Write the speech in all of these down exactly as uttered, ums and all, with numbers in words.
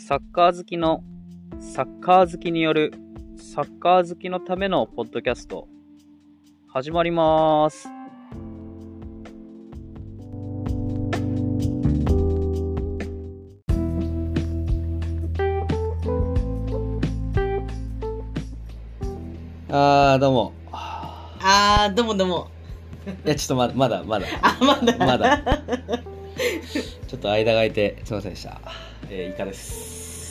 サッカー好きのサッカー好きによるサッカー好きのためのポッドキャスト始まります。あーどうも。 あーどうもどうも。 いやちょっとまだまだまだあまだまだちょっと間が空いてすいませんでした。えー、イカです。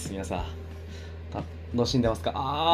皆さん楽しんでますか？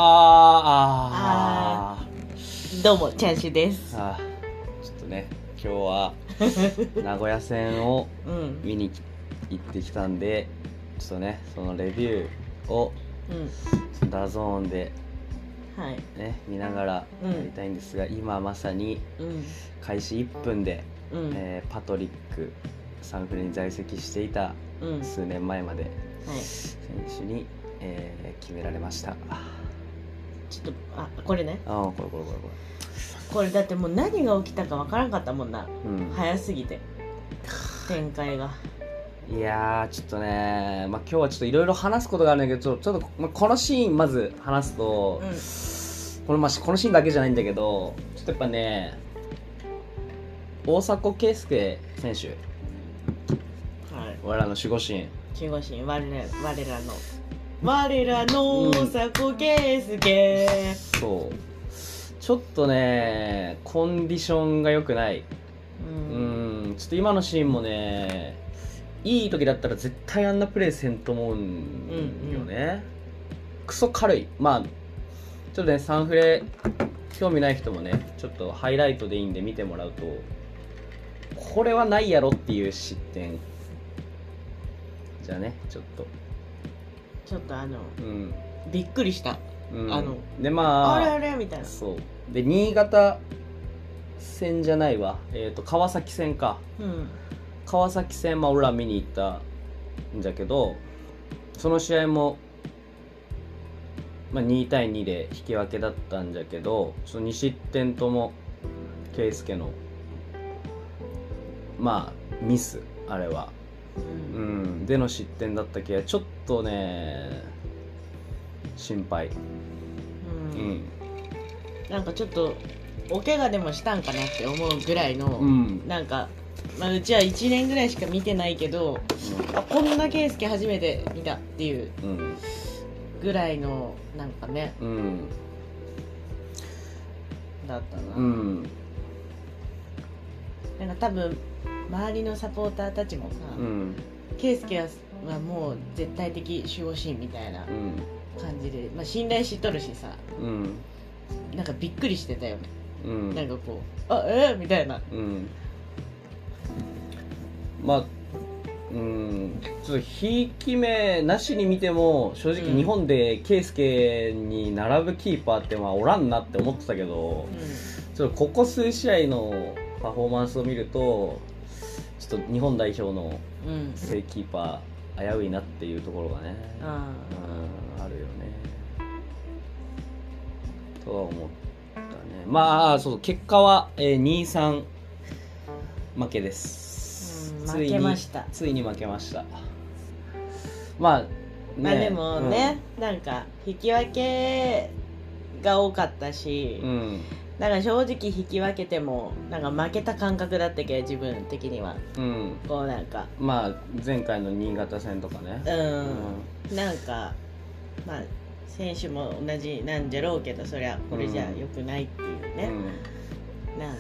あーあーどうもチャンシュですあーちょっとね今日は名古屋戦を見に行ってきたんで、ちょっとねそのレビューをうんダゾーンではいね、見ながらやりたいんですが、うん、今まさに開始いっぷんで、うんえー、パトリックサンフレに在籍していた数年前まで選手に、えー、決められました。 ちょっとあこれねあこれこれこれこれこれだってもう何が起きたかわからんかったもんな、うん、早すぎて展開が。 いやーちょっとね、まあ、今日はちょっといろいろ話すことがあるんだけどちょっと、まあ、このシーンまず話すと、うん、このまあ、このシーンだけじゃないんだけどちょっとやっぱね大迫敬介選手、はい、我らの守護神守護神我ら我らの我らの大迫敬介、 うん、そうちょっとねコンディションが良くない、うん、うんちょっと今のシーンもねいい時だったら絶対あんなプレーせんと思うんよね、うんうん、クソ軽い。まあちょっとねサンフレ興味ない人もねちょっとハイライトでいいんで見てもらうとこれはないやろっていう失点じゃあねちょっとちょっとあの、 うん、 びっくりした、うん、あのでまああれあれみたいな。 そうで新潟戦じゃないわえっと川崎戦か、うん川崎戦、まあ、俺ら見に行ったんだけどその試合も、まあ、にたいにで引き分けだったんだけどそのに失点とも圭介のまあミスあれは、うんうん、での失点だったけどちょっとね心配、 うんうん、なんかちょっとお怪我でもしたんかなって思うぐらいの、うん、なんかまあ、うちはいちねんぐらいしか見てないけど、うん、あこんな圭介初めて見たっていうぐらいのなんかね、うん、だったな、うん、なんか多分周りのサポーターたちもさ、うん、圭介はもう絶対的守護神みたいな感じで、まあ、信頼しとるしさ、うん、なんかびっくりしてたよね、うん、なんかこうあえー、みたいな、うんまあ、うん、ちょっとひいき目なしに見ても正直日本で圭介に並ぶキーパーってまあおらんなって思ってたけど、うん、ちょっとここ数試合のパフォーマンスを見るとちょっと日本代表の正キーパー危ういなっていうところがね、うん、あるよねとは思ったね。まあそう結果は、えー、にたいさん負けです。 負けました。 ついに負けました。まあ、ね、 まあでもね、うん、なんか引き分けが多かったし、うん、だから正直引き分けてもなんか負けた感覚だったけど自分的には、うん、こうなんかまあ前回の新潟戦とかね、 うんうん、なんかまあ選手も同じなんじゃろうけどそりゃこれじゃ良くないっていうね、うん、なんか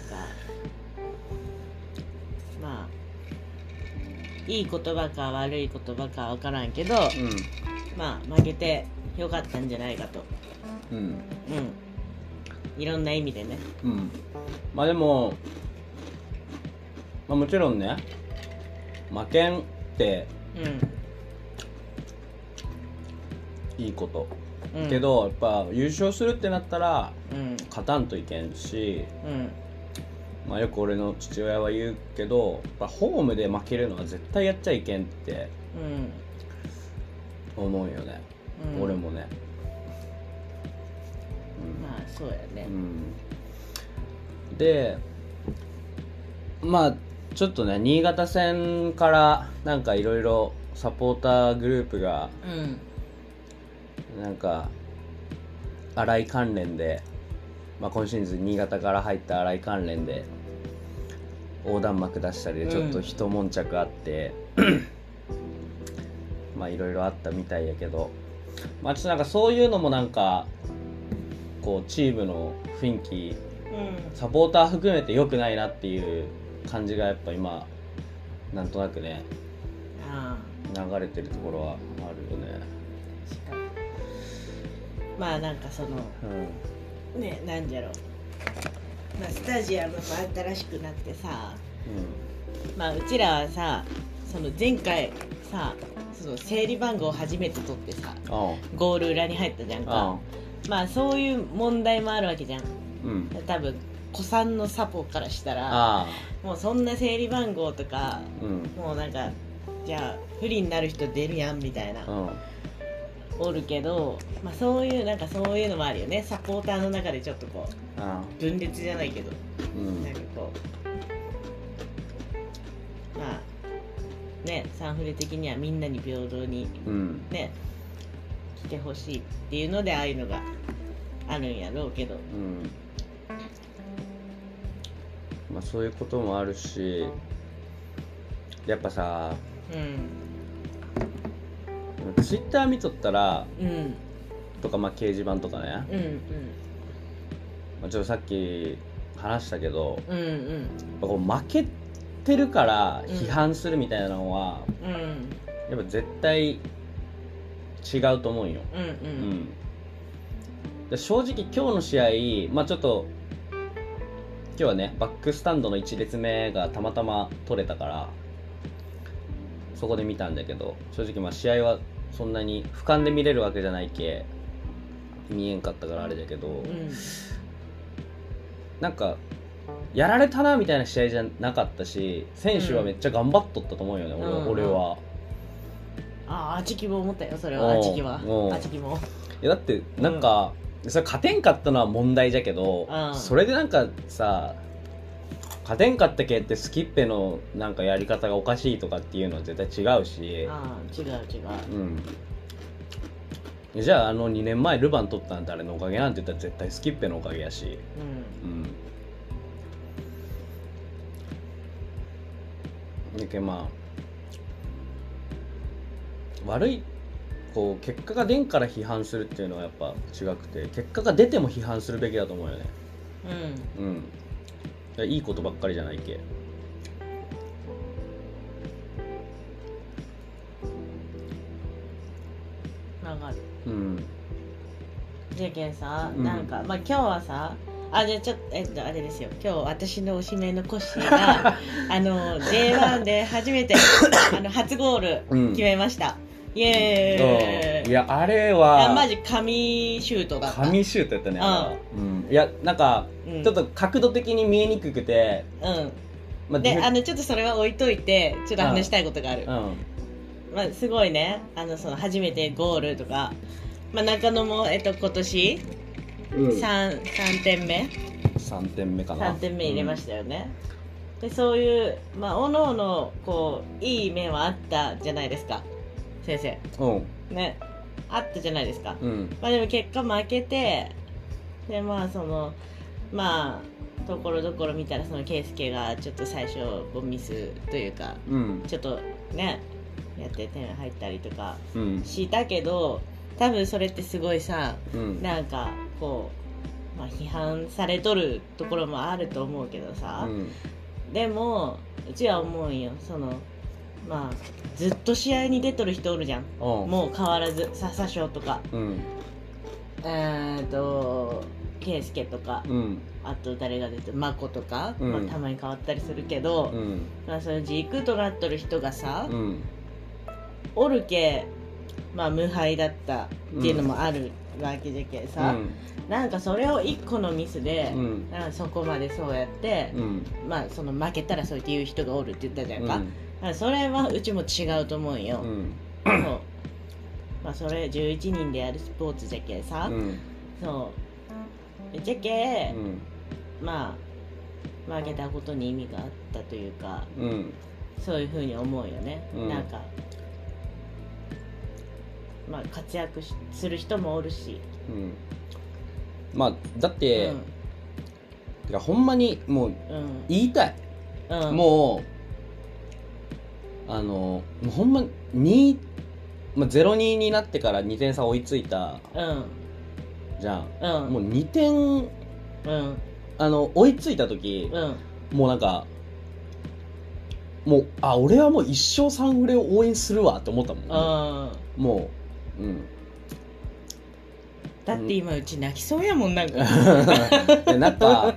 まあいい言葉か悪い言葉か分からんけど、うん、まあ負けてよかったんじゃないかと、うん、うん、いろんな意味でね、 うん、まあでも、まあ、もちろんね負けんって、うん、いいこと、うん、けどやっぱ優勝するってなったら、うん、勝たんといけんし、うんまあ、よく俺の父親は言うけどやっぱホームで負けるのは絶対やっちゃいけんって思うよね、うん、俺もね、 うん、まあそうやね、うん、 でまあちょっとね新潟戦からなんかいろいろサポーターグループがなんか新井関連で、まあ、今シーズン新潟から入った新井関連で横断幕出したりでちょっと一悶着あって、うん、まあいろいろあったみたいやけど、まあちょっとなんかそういうのもなんかこうチームの雰囲気、うん、サポーター含めて良くないなっていう感じがやっぱ今なんとなくね、あ流れてるところはあるよね。 確かに。まあなんかその、うん、ね、なんじゃろう、まあ、スタジアムも新しくなってさ、うん、まあうちらはさ、その前回さ、その整理番号を初めて取ってさ、ゴール裏に入ったじゃんか。まあそういう問題もあるわけじゃん、うん、多分子さんのサポからしたらもうそんな整理番号とか、うん、もうなんかじゃあ不利になる人出るやんみたいな、うん、おるけど、まあ、そういうなんかそういうのもあるよね。サポーターの中でちょっとこう分裂じゃないけど、うん、なんかこうまあね、サンフレ的にはみんなに平等にね、うん、来てほしいっていうのでああいうのがあるんやろうけど、うん、 まあそういうこともあるし、やっぱさ、うん、ツイッター見とったら、うん、とかまあ掲示板とかね、うんうん、まあ、ちょっとさっき話したけど、うんうん、やっぱこう負けてるから批判するみたいなのは、うん、やっぱ絶対違うと思うんよ、うんうんうん、で正直今日の試合、まあちょっと今日はねバックスタンドのいち列目がたまたま取れたからそこで見たんだけど、正直まあ試合はそんなに俯瞰で見れるわけじゃないけ見えんかったからあれだけど、うん、なんかやられたなみたいな試合じゃなかったし、選手はめっちゃ頑張っとったと思うよね、うん、俺, 俺は。 ああ、あちきも思ったよ、それは。あちきはあちきも。 いやだってなんか、うん、それ勝てんかったのは問題じゃけど、うん、それでなんかさ、勝てんかったけってスキッペのなんかやり方がおかしいとかっていうのは絶対違うし、 ああ、違う違う、 うん、じゃああのにねんまえルヴァン取ったん誰のおかげなんて言ったら絶対スキッペのおかげやし、うん、うんだけどまあ悪いこう結果が出んから批判するっていうのはやっぱ違くて、結果が出ても批判するべきだと思うよね。うん、うん、いいことばっかりじゃないけ。 わかる。うん。じゃけんさ、うん、なんかまあ今日はさ、あ、じゃあちょっとえっとあれですよ。今日私の推しメンのコッシーがあの ジェイワン で初めてあの初ゴール決めました。うん、イエーイ。 いやあれはマジ神シュートだった。 神シュートやったね。あれは、うん、いやなんか、うん、ちょっと角度的に見えにくくて、うん。 まあ、であのちょっとそれは置いといてちょっと話したいことがある。うん。まあすごいね。あのその初めてゴールとか、まあ中野もえっと今年。うん、3, 3点目さんてんめかな。 さんてんめ入れましたよね、うん、でそういうまあおのおのこういい面はあったじゃないですか先生、うん、ねあったじゃないですか、うん、まあでも結果負けてでまあそのまあところどころ見たらその圭介がちょっと最初こうミスというか、うん、ちょっとねやって点入ったりとかしたけど、うん、多分それってすごいさ、うん、なんかこう、まあ、批判されとるところもあると思うけどさ、うん、でもうちは思うんよそのまあずっと試合に出とる人おるじゃん、もう変わらず笹賞とか、うん、えーと圭介とか、うん、あと誰が出てる真子とか、うんまあ、たまに変わったりするけど、うんまあ、その軸となっとる人がさ、うん、おるけまあ無敗だったっていうのもあるわけじゃけさ、うん、なんかそれを一個のミスで、うん、なんかそこまでそうやって、うん、まあその負けたらそうやって言う人がおるって言ったじゃんか、うん、だからそれはうちも違うと思うよ、うん、そうまあそれじゅういちにんでやるスポーツじゃけさ、うん、そうじゃけ、うん、まあ負けたことに意味があったというか、うん、そういう風に思うよね、うん、なんかまあ、活躍しする人もおるし、 うん、まあだって、うん、てかほんまにもう言いたい、うん、もうあのもうほんまに、まあ、ゼロに になってからにてん差追いついた、うん、じゃん、うん、もうにてん、うん、あの追いついた時、うん、もうなんかもうあ俺はもう一生サンフレを応援するわって思ったもん、あもう、うん、 だって今うち泣きそうやもんなんかなんか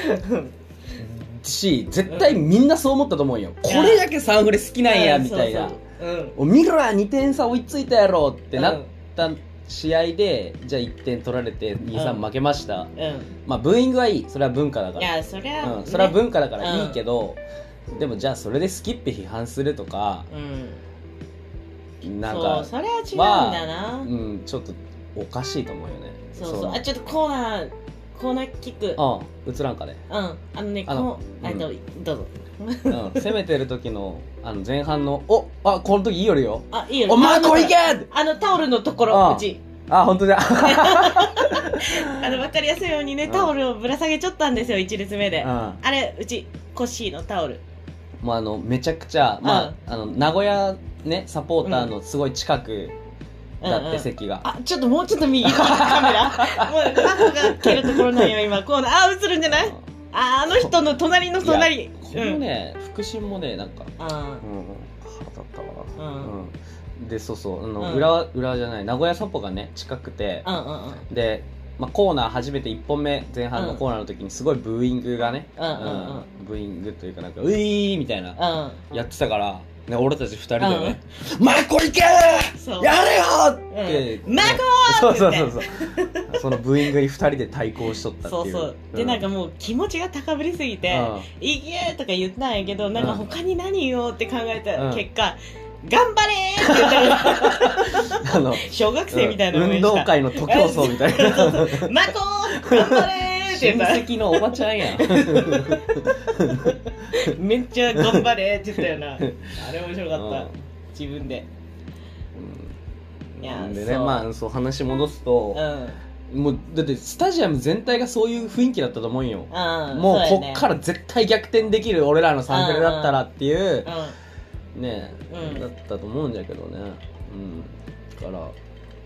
し絶対みんなそう思ったと思うよ、これだけサンフレ好きなんやみたいな、うん、見ろやにてん差追いついたやろってなった試合で、うん、じゃあいってん取られて にたいさん 負けました、うん、まあブーイングはいい、それは文化だから、 いやそれは、 うん、それは文化だからいいけど、うん、でもじゃあそれでスキップ批判するとか、うん、なんかそうそれは違うんだな、 うん、ちょっとおかしいと思うよね。 そうそう、あちょっとコーナーコーナーキック、 ああ映らんかね、 うんあのねあのこう、うん、どうぞうん、攻めてる時のあの前半のおあこの時いいよりよ、 あいいよお前これいけあのタオルのところうちあ本当だあの分かりやすいようにねタオルをぶら下げちゃったんですよ一列目で、うん、あれうちコッシーのタオルもうあのめちゃくちゃ、まあ、あの名古屋ねサポーターのすごい近くだって席が、 うんうん、あちょっともうちょっと右カメラもうマコが蹴るところなんよ今こうあ映るんじゃない、ああの人の隣の隣このね、うん、腹心もねなんかあ、うん、腹立ったわ、うんうん、でそうそうあの、うん、裏裏じゃない名古屋サポがね近くて、うんうんうん、で、まあ、コーナー初めていっぽんめ前半のコーナーの時にすごいブーイングがね、うんうんうん、ブーイングというかなんかウィーみたいな、うん、やってたからね、俺たちふたりでね「マコいけーやれよ!」って、 うん、マコーってそうそうそうそうそのブーイングにふたりで対抗しとったっていう、そうそう、 うん、でなんかもう気持ちが高ぶりすぎて「いけ!」とか言ったんやけどなんか他に何言おうって考えた結果、うん、頑張れーって言ったらあの小学生みたいなの運動会の徒競走みたいなマコー頑張れーって言った親戚のおばちゃんやんめっちゃ頑張れって言ったよなあれ面白かった、うん、自分で、 うん、いやでねまあそう話戻すと、うん、もうだってスタジアム全体がそういう雰囲気だったと思うよ、うん、もうこっから絶対逆転できる俺らのサンフレだったらっていう、うん、ね、うん、だったと思うんだけどね、うん、だから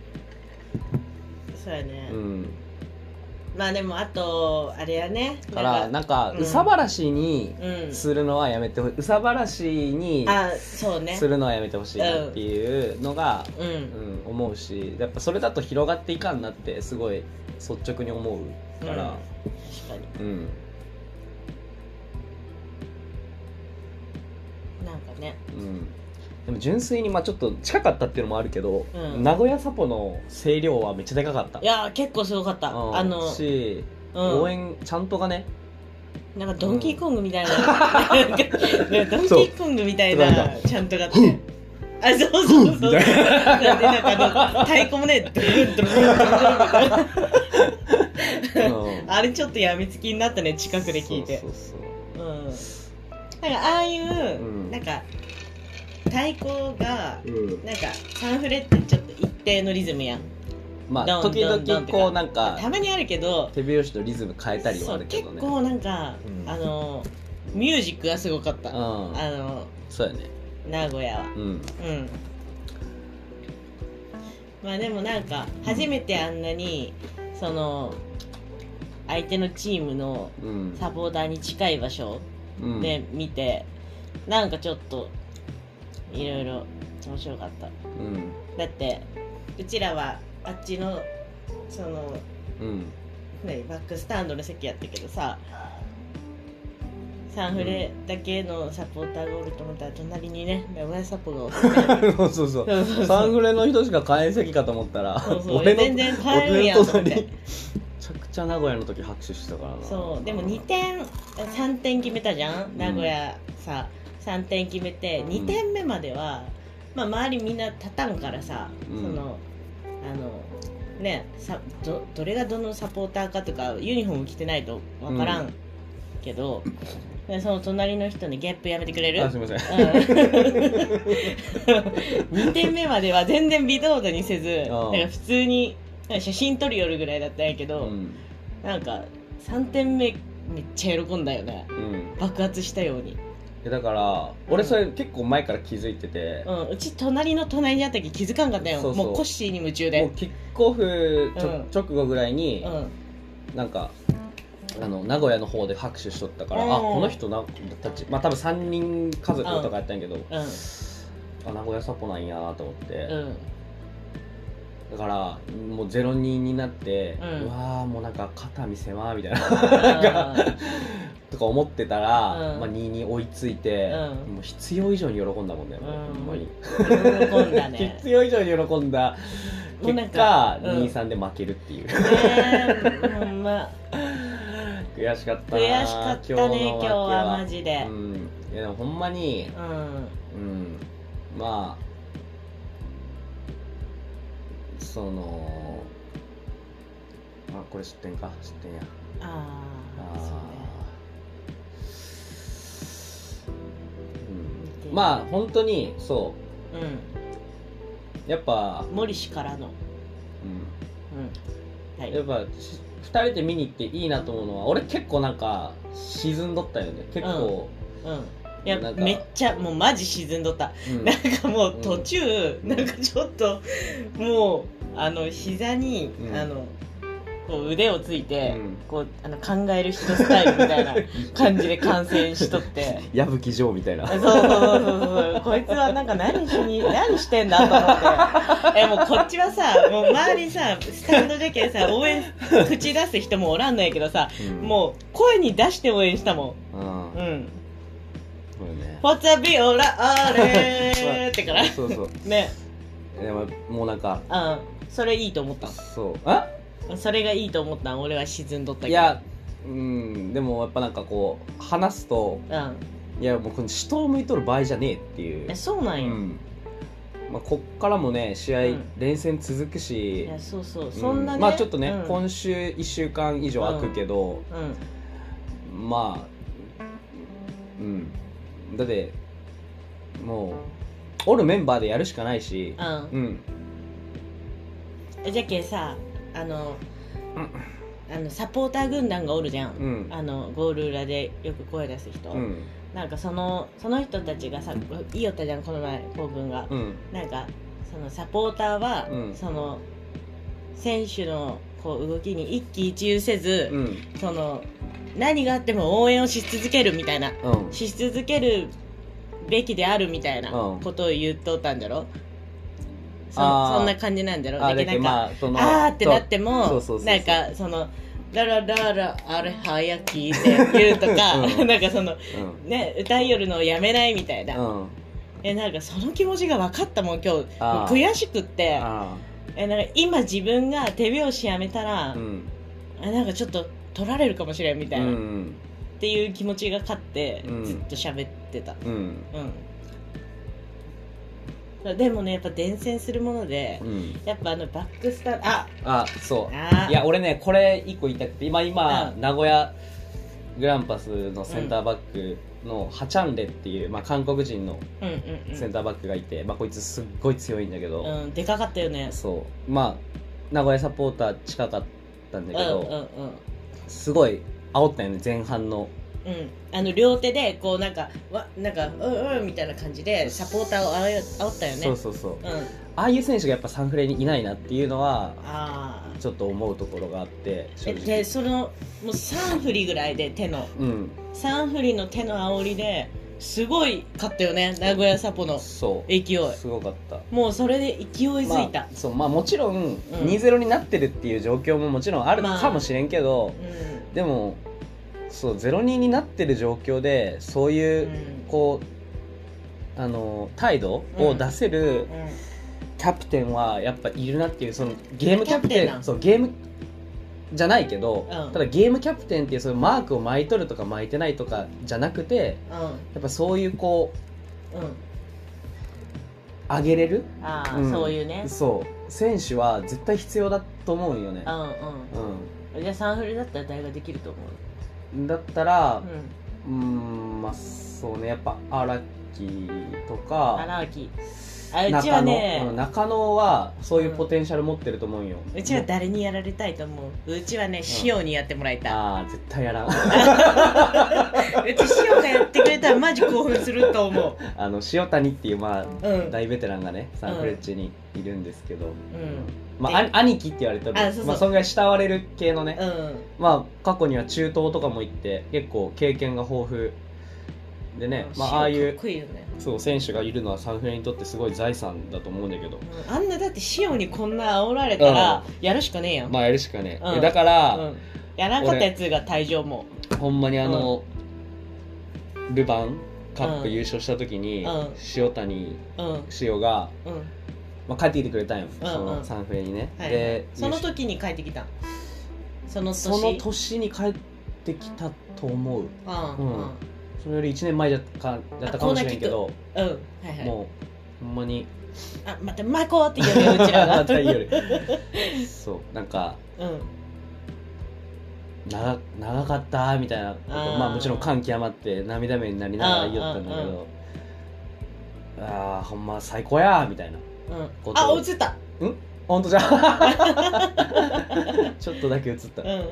そうやね、うんまあでもあとあれやねだからなんか憂さ晴らしにするのはやめてほしい、憂さ晴らしにするのはやめてほしいなっていうのが、うんうん、思うしやっぱそれだと広がっていかんなってすごい率直に思うから、うん、確かに、うん、 なんかね、 うんでも純粋にまあちょっと近かったっていうのもあるけど、うん、名古屋サポの声量はめっちゃでかかった。 いや結構すごかった、うん、あのし、うん、応援ちゃんとがねなんかドンキーコングみたいな、うん、ドンキーコングみたいなちゃんとがあってあそうそうそうそうなんでなんかあの太鼓もねドルンドルンドルンドルンみたいなあれちょっとやみつきになったね近くで聞いてそうそうそう、うん、なんかああいう、うん、なんか太鼓が、うん、なんかサンフレってちょっと一定のリズムやんまあ時々こうなんかたまにあるけど手拍子とリズム変えたりはあるけどね結構なんか、うん、あのミュージックがすごかった、うん、あのそうやね名古屋はうん、うん、まあでもなんか初めてあんなにその相手のチームのサポーターに近い場所で見て、うん、なんかちょっといろいろ面白かった、うん、だってうちらはあっちのその、うん、ね、バックスタンドの席やったけどさサンフレだけのサポーターがおると思ったら隣にね名古屋サポがおってそうそうそうサンフレの人しか買えん席かと思ったらそうそう俺の全然買えるやんってめちゃくちゃ名古屋の時拍手してたからなそうでもにてんさんてん決めたじゃん名古屋さ、うん、さんてん決めてにてんめまでは、うんまあ、周りみんな立たんからさ、うん、そのあのねさ ど, どれがどのサポーターかとかユニフォーム着てないと分からんけど、うん、 でその隣の人にゲップやめてくれる？ あ、すみません、 うん、にてんめまでは全然微動だにせず、 うん、 なんか普通に写真撮り寄るぐらいだったんやけど、うん、なんかさんてんめめっちゃ喜んだよね、うん、爆発したように。 だから俺それ結構前から気づいてて、 うん、うち隣の隣にあった時気づかんかったよ。そうそう、もうコッシーに夢中で、もうキックオフちょ、うん、直後ぐらいに、うん、なんかあの名古屋の方で拍手しとったから、うん、あこの人なたち、まあ多分さんにん家族とかやったんやけど、うん、あ名古屋サポなんやと思って、うん、だからもうゼロにになって、うん、うわーもうなんか肩見せまーみたいなとか思ってたら、うんまあ、にに追いついて、うん、もう必要以上に喜んだもんね、うん、ほんまに喜んだね必要以上に喜んだ結果、うん、にたいさんで負けるっていう、えー、ほんま悔しかったな。 悔しかったね今日はマジで、 うん、いやでもほんまに、うんうん、まあそのあこれ知ってんか知ってんやああそうね、うん、まあ本当にそう、うん、やっぱ森氏からの、 うんうんはい、やっぱふたりで見に行っていいなと思うのは俺結構なんか沈んどったよね結構、 うん、うんいやめっちゃもうマジ沈んどった、うん、なんかもう途中、うん、なんかちょっともうあの膝に、うん、あのこう腕をついて、うん、こうあの考える人スタイルみたいな感じで観戦しとって矢吹城みたいなそうそうそうそうこいつはなんか何しに何してんだと思ってえもうこっちはさもう周りさスタンドでけんさ応援口出す人もおらんのやけどさ、うん、もう声に出して応援したもんうんうんフォッツァビオラあれーってからそうそうねでももうなんかうんそれいいと思ったそうあそれがいいと思ったん俺は沈んどったけどいやうんでもやっぱなんかこう話すと、うん、いやもうこの下を向いとる場合じゃねえっていうえそうなんよ、うんまあ、こっからもね試合、うん、連戦続くしいやそうそう、うん、そんなねまあちょっとね、うん、今週いっしゅうかん以上空くけど、うんうん、まあうんだってもうおるメンバーでやるしかないしうん、 うん、じゃけさあの、うん、あのサポーター軍団がおるじゃん、うん、あのゴール裏でよく声出す人、うん、なんかそのその人たちがさいいよったじゃんこの前ポー君が、うん、なんかそのサポーターは、うん、その選手のこう動きに一喜一憂せず、うん、その何があっても応援をし続けるみたいな、うん、し続けるべきであるみたいなことを言っとったんだろ、うん、そ, そんな感じなんだろだけどなんか、まあ、そのあーってなってもそうそうそうそうなんかそのララララあれ早きって言うとか、うん、なんかその、うん、ね歌いよるのをやめないみたいな、うん、えなんかその気持ちが分かったもん今日もう悔しくってえなんか今自分が手拍子やめたら、うん、なんかちょっと取られるかもしれんみたいな、うん、っていう気持ちが勝って、うん、ずっと喋ってた、うんうん、でもねやっぱ伝染するもので、うん、やっぱあのバックスターああそうあいや俺ねこれ一個言いたくて今今、うん、名古屋グランパスのセンターバックのハチャンレっていう、まあ、韓国人のセンターバックがいて、まあ、こいつすっごい強いんだけど、 うん、でかかったよねそうまあ名古屋サポーター近かったんだけど、うんうんうんすごい煽ったよね前半のうんあの両手でこうなんかわなんかうんうんみたいな感じでサポーターを煽ったよねそうそうそう、うん、ああいう選手がやっぱサンフレにいないなっていうのはあちょっと思うところがあってえでそのもうさん振りぐらいで手の、うん、さん振りの手の煽りですごい勝ったよね名古屋サポの勢いすごかったもうそれで勢いづいた、 まあそうまあ、もちろん、うん、にたいゼロ になってるっていう状況ももちろんあるかもしれんけど、まあうん、でもそう ゼロに になってる状況でそういう、うん、こうあの態度を出せる、うんうん、キャプテンはやっぱいるなっていうそのゲームキャプテンそうゲームじゃないけど、うん、ただゲームキャプテンっていうそのマークを巻いとるとか巻いてないとかじゃなくて、うん、やっぱそういうこう、うん、上げれるあ、うん、そういうねそう選手は絶対必要だと思うよね、うんうんうん、じゃあサンフレだったら誰ができると思うだったら、 うーん、まあそうね、やっぱ荒木とか荒木、あ、うちはね、 中野、中野はそういうポテンシャル持ってると思うよ、 うん、うちは誰にやられたいと思う？うちはね、塩にやってもらいたい、うん、 ああ絶対やらんうち塩がやってくれたらマジ興奮すると思う。 あの塩谷っていう、まあうん、 大ベテランがねサンフレッチェにいるんですけど、うん、 うん、 まあ兄貴って言われたら、まあそんぐらい慕われる系のね、うん、まあ過去には中東とかも行って結構経験が豊富でね、まあああいうかっこいいよね、 そう選手がいるのはサンフレにとってすごい財産だと思うんだけど、 うん、あんなだって塩にこんな煽られたらやるしかねえやん、 まあやるしかねえ、 うん、 だから、うん、 やらんかったやつが退場もほんまにあの、うん、ルヴァンカップ優勝した時に、うん、塩谷、うん、塩が、うんまあ、帰ってきてくれたんよ、うんうん、そのサンフレにね、はい、でその時に帰ってきたその年その年に帰ってきたと思う、うんうんうん、それよりいちねんまえだったかだったかもしれんけど、うんはいはい、もうほんまにあ待ってマコって言うようちらがまた言うよりそうなんか、うん、長, 長かったみたいなことあまあもちろん感極まって涙目になりながら言ったんだけど、ああほんま最高やみたいなこと、うん、あ映ったん本当じゃちょっとだけ映った、うん、うん、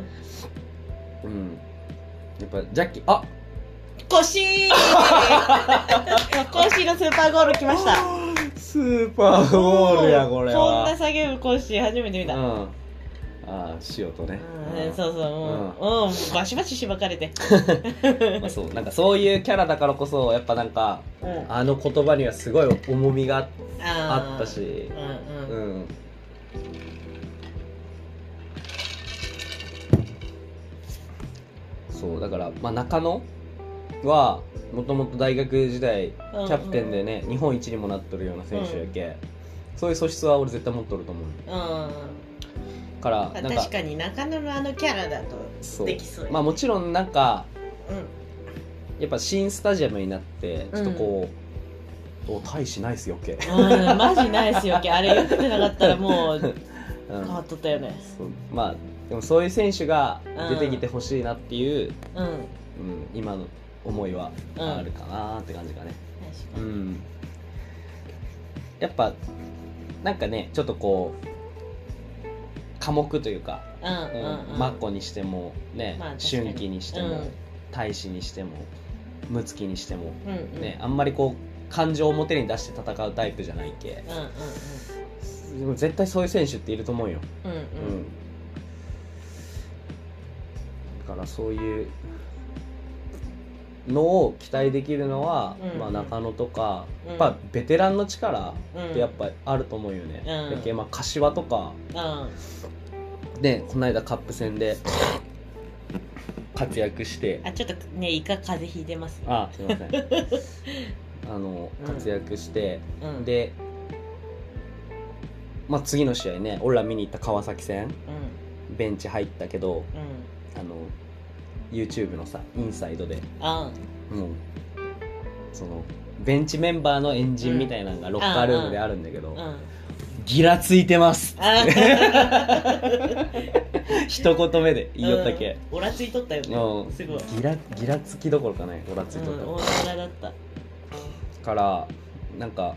やっぱジャッキーあコシーコッシーのスーパーゴール来ましたスーパーゴールやこれはこんな叫ぶコッシー初めて見た、うん、 ああ塩とね、 うん、そうそう、うんうん、バシバシしばかれてまあそうなんかそういうキャラだからこそやっぱなんか、うん、あの言葉にはすごい重みが あ, あったし、うんうんうん、そうだから、まあ、中野はもともと大学時代キャプテンでね、うんうん、日本一にもなっとるような選手やけ、うん、そういう素質は俺絶対持っとると思う、うんからなんか確かに中野のあのキャラだとできそうや、 まあもちろんなんか、うん、やっぱ新スタジアムになってちょっとこう、うん、お大使ナイス余計、 うん、マジナイス余計あれよくてなかったらもう変わっとったよね、 うん、そうまあでもそういう選手が出てきてほしいなっていう、うんうん、今の思いはあるかなって感じかね、うん、うん、やっぱなんかねちょっとこう寡黙というか、うんうんうん、マッコにしてもね、まあ、春季にしても、うん、大使にしてもムツキにしても、うんうん、ねあんまりこう感情を表に出して戦うタイプじゃないけ、うんうんうん、でも絶対そういう選手っていると思うよ、うんうんうん、だからそういうのを期待できるのは、うんうんまあ、中野とか、うん、やっぱベテランの力ってやっぱあると思うよね、うん、だけまあ柏とか、うん、でこの間カップ戦で活躍してあちょっとねイカ風邪ひいてます、ね、 あすいませんあの活躍して、うん、で、まあ、次の試合ね俺ら見に行った川崎戦、うん、ベンチ入ったけど、うん、あのYouTube のさインサイドであもうそのベンチメンバーの円陣みたいなのがロッカールームであるんだけど、うんうん、ギラついてます一言目で言いよったけ、 うん、オラついとったよね、うん、すごいギラギラつきどころかねオラついとった、うん、 オラだったからなんか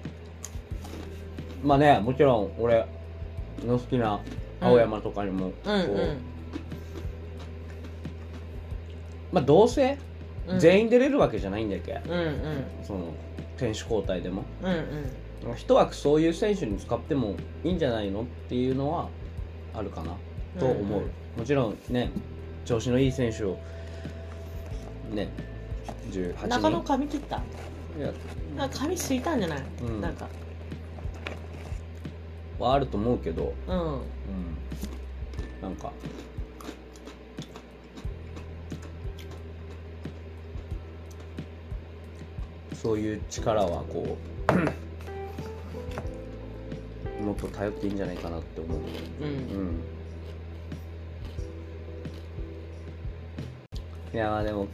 まあねもちろん俺の好きな青山とかにもこう、うんうんうんまあ、どうせ全員出れるわけじゃないんだけ、うんうん、その選手交代でも、うんうん、一枠そういう選手に使ってもいいんじゃないのっていうのはあるかなと思う、うんうん、もちろんね調子のいい選手をねじゅうはちにん中野髪切ったいやなんか髪すいたんじゃない、うん、なんかはあると思うけど、うんうん、なんかそういう力はこうもっと頼っていいんじゃないかなって思う、うんうん、いやまあでも、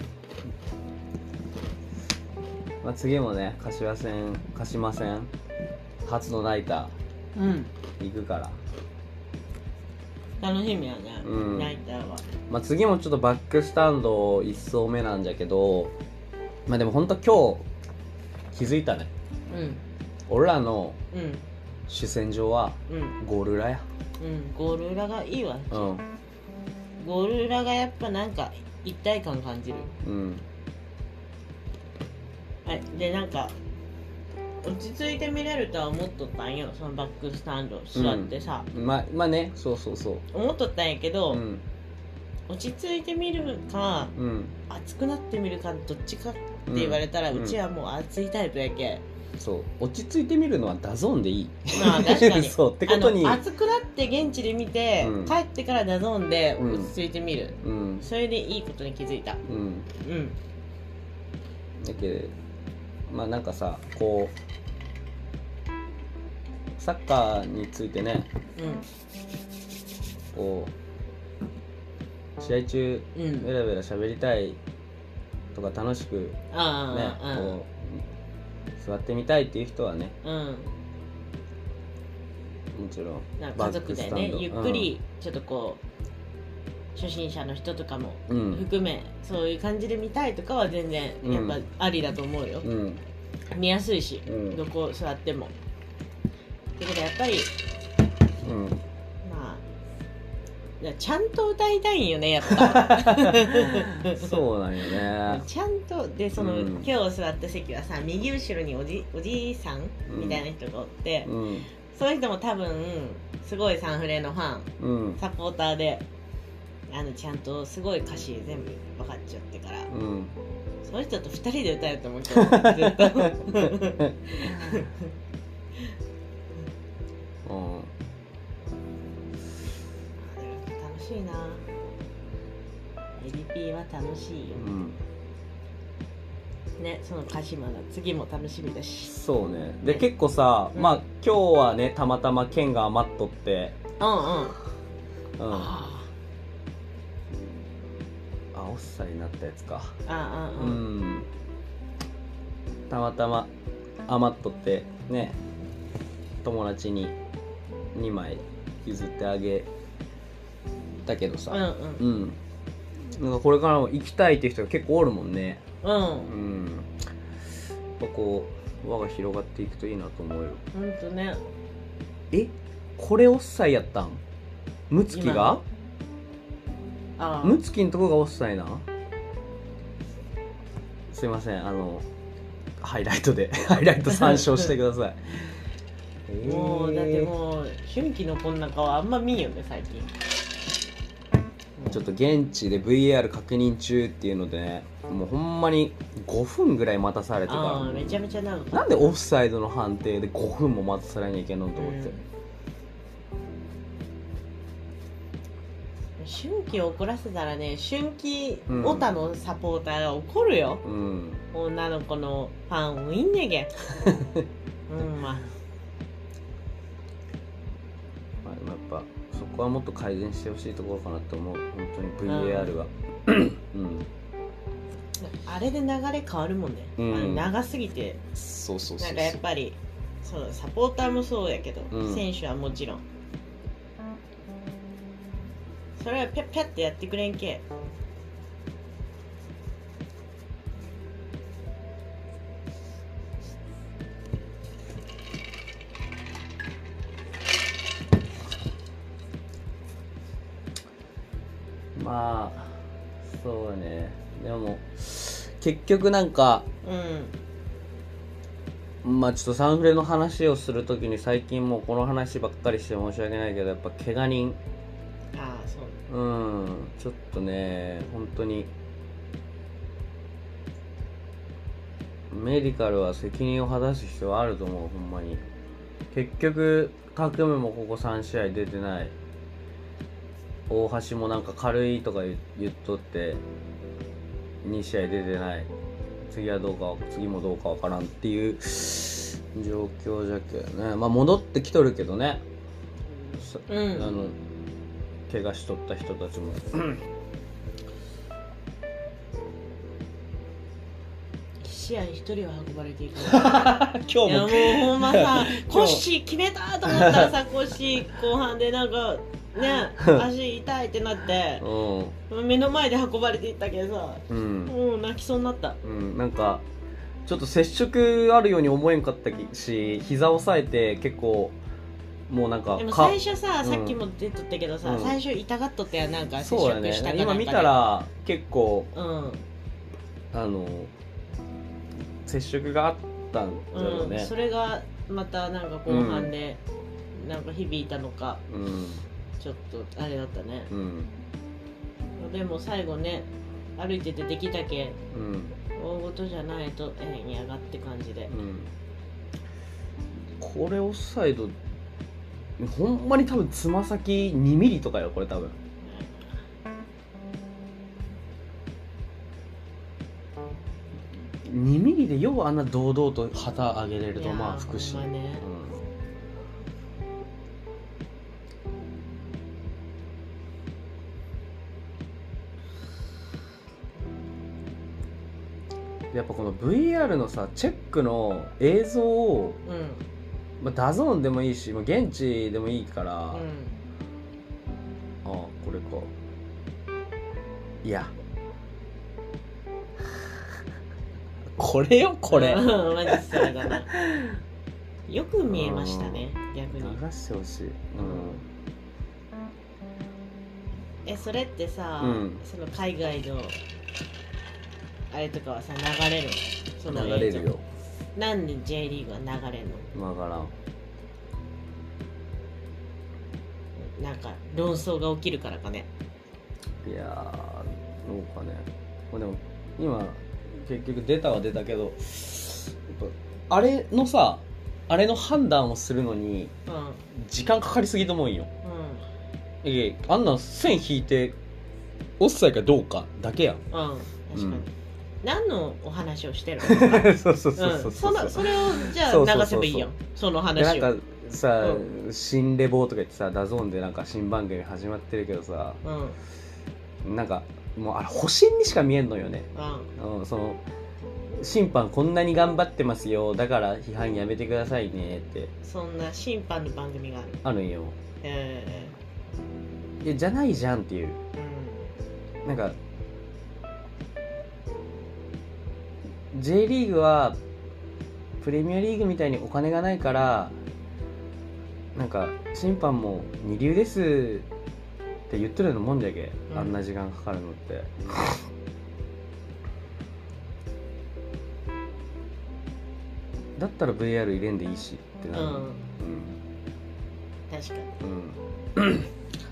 まあ、次もね柏戦鹿島戦初のナイター行くから、 楽しみやね、うん、ナイターは。 まあ、次もちょっとバックスタンドいっ層目なんじゃけど、まあでも本当今日気づいたね、うん、俺らの主戦場はゴール裏や、 うん、うん、ゴール裏がいいわ、うん、ゴール裏がやっぱなんか一体感感じる、うん、はい。でなんか落ち着いて見れるとは思っとったんよ、そのバックスタンド座ってさ、 うん、ままあね、そうそうそう思っとったんやけど、うん、落ち着いて見るか、うん、熱くなってみるかどっちかって言われたら、うん、うちはもう熱いタイプやけ、 そう落ち着いて見るのはダゾーンでいい。 まあ確かにそうってことに熱くなって現地で見て、うん、帰ってからダゾーンで落ち着いて見る、うん、それでいいことに気づいた。うん、うん、 だけどまあなんかさ、こうサッカーについてね、うん、こう試合中、うん、ベラベラ喋りたいとか楽しくね、こう座ってみたいっていう人はね、うん、もちろんなんか家族でねゆっくりちょっとこう、うん、初心者の人とかも含め、うん、そういう感じで見たいとかは全然やっぱありだと思うよ、うん、見やすいし、うん、どこ座っても。だけどやっぱり、うん、まあちゃんと歌いたいんよねやっぱ。 そうなんよね。 ちゃんとでその、うん、今日座った席はさ、右後ろにおじおじいさんみたいな人がおって、うん、その人も多分すごいサンフレのファン、うん、サポーターで、あのちゃんとすごい歌詞全部分かっちゃってから、うん、その人とふたりで歌えると思うけどずっと。うん、楽しいな。 エルピー は楽しいよ、うん、ね。その鹿島の次も楽しみだし。 そうね。で、ね、結構さ、うん、まあ今日はねたまたま剣が余っとって、うんうん、うん、ああオフサイになったやつか。ああ、うん、うん、たまたま余っとってね、友達ににまい譲ってあげたけどさ、うんうん、うん、なんかこれからも行きたいっていう人が結構おるもんね。うん、うん、やっぱこう輪が広がっていくといいなと思うよ。 ほんとね。 え、これオフサイやったん？ムツキが？あムツキのとこがオフサイな？すいません、あのハイライトでハイライト参照してください。 もうだってもう春季のこんな顔あんま見んよね最近。 ちょっと現地で ブイエーアール 確認中っていうのでね、もうほんまにごふんぐらい待たされてから、 めちゃめちゃ長かった。 なんでオフサイドの判定でごふんも待たされなきゃいけんのと思って、 うん、春季を怒らせたらね、春季オタのサポーターが怒るよ、うん、女の子のファンもいんねげ。うん、まあやっぱそこはもっと改善してほしいところかなと思う、本当に ブイエーアール は、うん、 あれで流れ変わるもんね、うん、長すぎて。 そうそうそうそう、 なんかやっぱりそうサポーターもそうやけど、うん、選手はもちろんそれはピャッピャッってやってくれんけ。 まあそうね。でも結局なんか、うん、まあちょっとサンフレの話をするときに最近もうこの話ばっかりして申し訳ないけど、やっぱ怪我人、 ああそう、 うん、ちょっとね本当にメディカルは責任を果たす必要はあると思う、ほんまに。結局拓夢もここさん試合出てない、大橋もなんか軽いとか言っとってに試合出てない、次はどうか次もどうかわからんっていう状況じゃけね。まあ戻ってきとるけどね、うん、あの怪我しとった人たちもいち試合ひとりは運ばれていく。今日もいやもうほんまさコッシー決めたと思ったらさ、コッシー後半でなんかね足痛いってなって目の前で運ばれていったけどさ、うん、もう泣きそうになった、 うん、なんかちょっと接触あるように思えんかったし、膝を押さえて結構もうなんかでも最初さ、うん、さっきも出とったけどさ、うん、最初痛がっとったよ、なんか接触したかなんかで。そうだね、 今見たら結構、うん、あの接触があったんだろうね、 うん、それがまたなんか後半でなんか響いたのか、うん、ちょっとあれだったね、うん、でも最後ね歩いて出てきたけ、うん、大事じゃないとええに上がって感じで、うん、 これオフサイドほんまに多分つま先にミリとかよこれ多分、にミリでようあんな堂々と旗上げれるとまあ福祉、ね、うん、やっぱこの ブイアール のさチェックの映像を、うんまあ、ダゾーンでもいいし、まあ、現地でもいいから、うん、ああこれかいやこれよこれマジそれだなよく見えましたね逆に流してほしい、うん、 えそれってさ、うん、その海外のあれとかはさ流れるその流れるよなんで J リーグは流れるの？わからん。 なんか論争が起きるからかね。 いやーどうかね。でも今結局出たは出たけど、やっぱあれのさあれの判断をするのに時間かかりすぎと思うんよ。うん、えあんなん線引いてオフサイドかどうかだけやん。うん、確かに。うん何のお話をしてるのそうそうそうそう、うん、 そのそれをじゃあ流せばいいやんその話をなんかさ、うん、新レボーとか言ってさダゾーンでなんか新番組始まってるけどさ、うん、なんかもうあれ保身にしか見えんのよね、うんうん、その審判こんなに頑張ってますよだから批判やめてくださいねってそんな審判の番組があるあるんよええー、じゃないじゃんっていう、うん、なんかJ リーグはプレミアリーグみたいにお金がないからなんか審判も二流ですって言ってるようなもんじゃけ、うん、あんな時間かかるのってだったら ブイアール 入れんでいいしってなる、うんうん、 確かに、 うん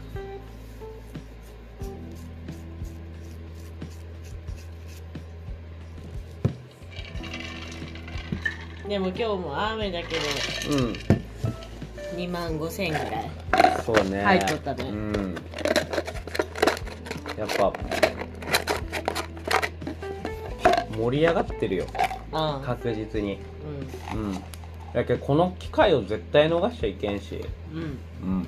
でも今日も雨だけど、うん、にまんごせんぐらいそうね入っとったね、 うん、やっぱ盛り上がってるよああ確実にうん、うん、だけどこの機会を絶対逃しちゃいけんしうん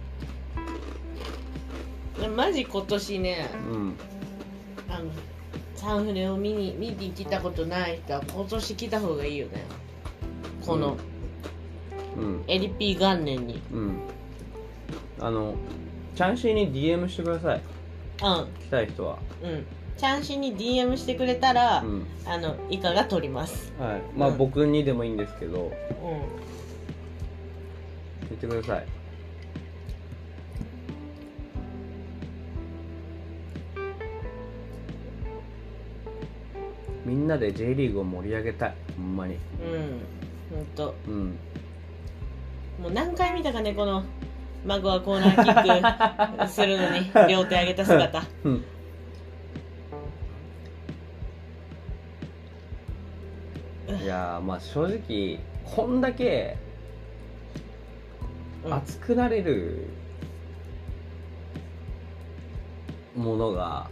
うん、マジ今年ね、うん、あのサンフレを見に見に来たことない人は今年来た方がいいよねこの、うん、エルピー 元年に、うん、 あのチャンシーに ディーエム してください、うん、来たい人は、 うん、チャンシーに ディーエム してくれたら、うん、あの以下が取ります、 はいまあ、うん、僕にでもいいんですけど、うん、言ってくださいみんなで J リーグを盛り上げたいほんまにうんほんと、うん、もう何回見たかねこの孫はコーナーキックするのに両手上げた姿、うん、 いやまあ正直こんだけ熱くなれるものが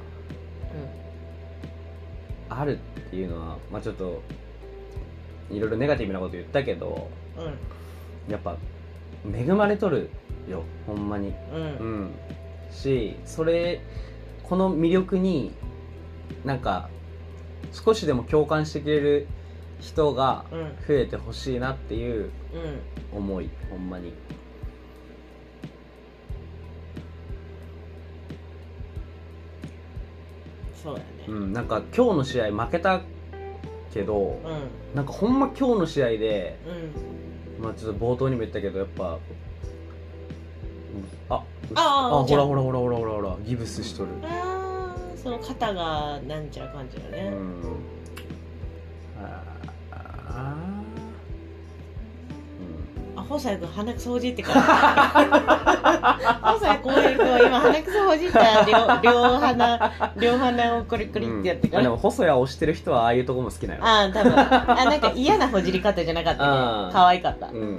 あるっていうのはまあちょっといろいろネガティブなこと言ったけど、うん、やっぱ恵まれとるよほんまに、うんうん、しそれこの魅力になんか少しでも共感してくれる人が増えてほしいなっていう思い、うん、ほんまにそうだね、 うん、なんか今日の試合負けたけど、うん、なんかほんま今日の試合で、うん、まあちょっと冒頭にも言ったけどやっぱあああほらほらほらほらほらほらギブスしとる。 あーその肩がなんちゃら感じだね、うん、ああ細谷君鼻くそほじってから細谷浩平君は今鼻くそほじった両両鼻両鼻をコリコリってやってから、 うん、でも細谷を推してる人はああいうとこも好きなよ。 ああ多分あなんか嫌なほじり方じゃなかったね可愛かった。うん、うん、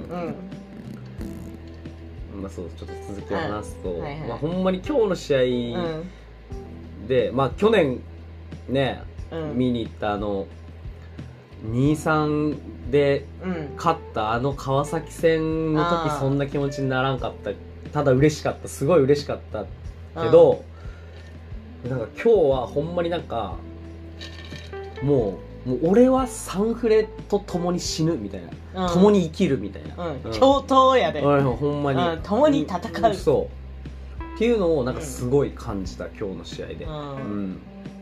まあそうちょっと続きを話すと、はいはい、まあ、ほんまに今日の試合で、うん、まあ去年ね、うん、見に行ったあのにたいさんで勝ったあの川崎戦の時そんな気持ちにならんかった。ただ嬉しかった、すごい嬉しかったけど、なんか今日はほんまになんかもう、もう俺はサンフレと共に死ぬみたいな、うん、共に生きるみたいな、 うんうん、共闘やで、 うん、ほんまに、 うん、共に戦う、 そうっていうのをなんかすごい感じた、うん、今日の試合で、うんうん、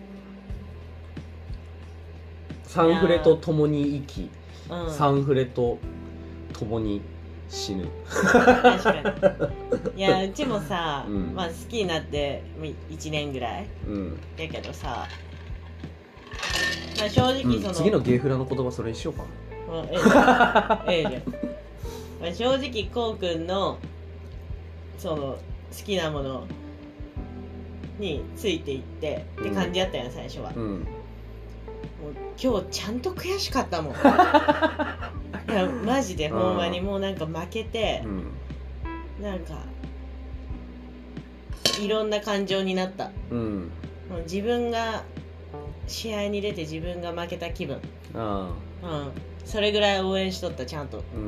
サンフレと共に生き、うん、サンフレと共に死ぬ。 確かに。いやうちもさ、うん、まあ、好きになっていちねんぐらい、うん、だけどさ、まあ、正直その、 うん、次のゲイフラの言葉それにしようかな。 うん、ええじゃん、ええじゃん。まあ、正直こうくんのその好きなものについていってって感じだったやん、最初は、うん、もう今日ちゃんと悔しかったもん。いやマジでほんまにもうなんか負けて、うん、なんかいろんな感情になった、うん、もう自分が試合に出て自分が負けた気分、あ、うん、それぐらい応援しとったちゃんと、うん、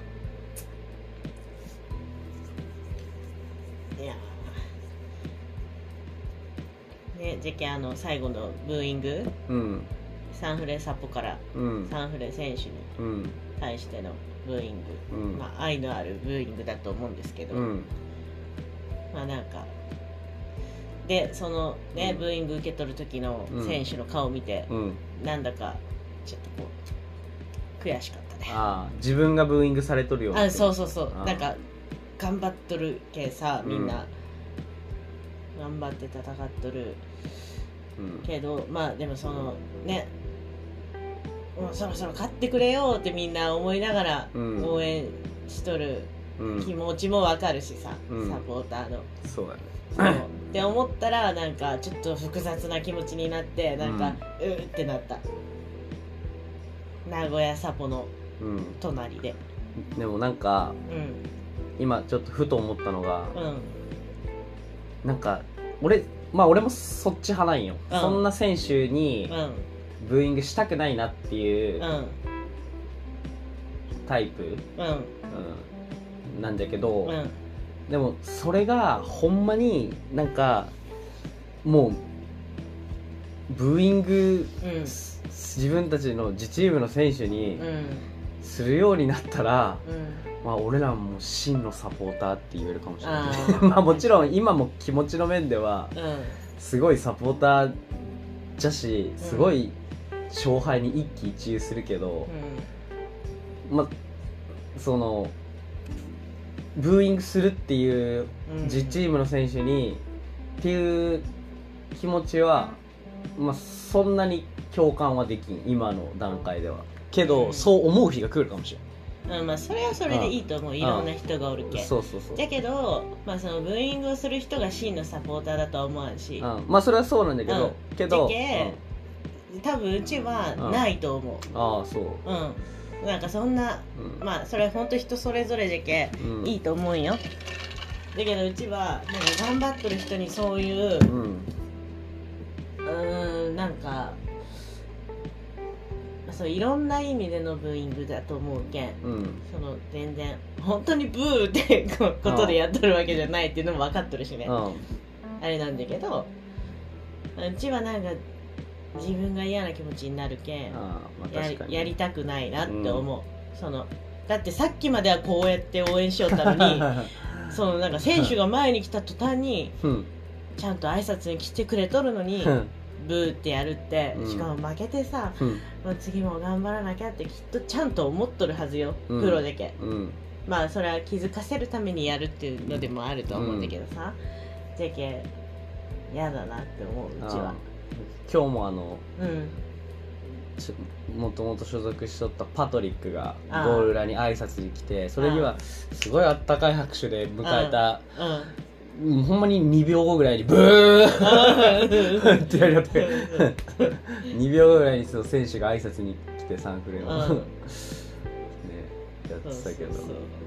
いやね、じゃけあの最後のブーイング、うん、サンフレサポから、うん、サンフレ選手に対してのブーイング、うん、まあ、愛のあるブーイングだと思うんですけど、うん、まあなんかでそのね、うん、ブーイング受け取る時の選手の顔を見て、うん、なんだかちょっとこう悔しかったね。 ああ自分がブーイングされとるような。 あそうそうそう、なんか頑張っとるけさみんな、うん、頑張って戦っとる、うん、けどまあでもそのね、もうそろそろ勝ってくれよってみんな思いながら応援しとる気持ちもわかるしさ、うん、サポーターの。 そうだね。 そうって思ったらなんかちょっと複雑な気持ちになってなんか、うん、うーってなった。名古屋サポの隣で、 うん、でもなんか、うん、今ちょっとふと思ったのが、うん、なんか俺まあ俺もそっち派なんよ、うん、そんな選手にブーイングしたくないなっていうタイプ、うんうん、なんだけど、うん、でもそれがほんまになんかもうブーイング、うん、自分たちの自チームの選手にするようになったら、うん、まあ俺らも真のサポーターって言えるかもしれない。まあもちろん今も気持ちの面ではすごいサポーターじゃし、すごい勝敗に一喜一憂するけど、うん、まあそのブーイングするっていう自チームの選手にっていう気持ちは、まあ、そんなに共感はできん今の段階ではけど、うん、そう思う日が来るかもしれない、 うん、まあそれはそれでいいと思う、うん、いろんな人がおるけ、うん、 そうそうそうだけど、まあ、そのブーイングをする人が真のサポーターだとは思わんし、 うん、まあそれはそうなんだけど、うん、けど、 うん、多分うちはないと思う、 うん、ああそううんなんかそんな、うん、まあそれは本当人それぞれじゃけ、うん、いいと思うよ。だけどうちはなんか頑張ってる人にそういう、うん、うーんなんかそういろんな意味でのブーイングだと思うけん、うん、その全然本当にブーってことでやっとるわけじゃないっていうのも分かっとるしね、うん、あれなんだけどうちはなんか自分が嫌な気持ちになるけん、あ、まあ、や, やりたくないなって思う、うん、そのだってさっきまではこうやって応援しよったのにそのなんか選手が前に来た途端に、うん、ちゃんと挨拶に来てくれとるのに、うん、 ブーってやるって、 うん、 しかも負けてさ、 うん、 もう次も頑張らなきゃってきっとちゃんと思っとるはずよ、 うん、 プロでけ、 うん、 まあそれは気づかせるためにやるっていうのでもあると思うんだけどさ、うん、じゃけ嫌だなって思う、うちは。 今日もあの、 うんもともと所属しとったパトリックがゴール裏に挨拶に来て、それにはすごいあったかい拍手で迎えた、うんうん、ほんまににびょうごぐらいにブーってやりよってにびょうごぐらいにその選手が挨拶に来てサンフレを、ね、やってたけど、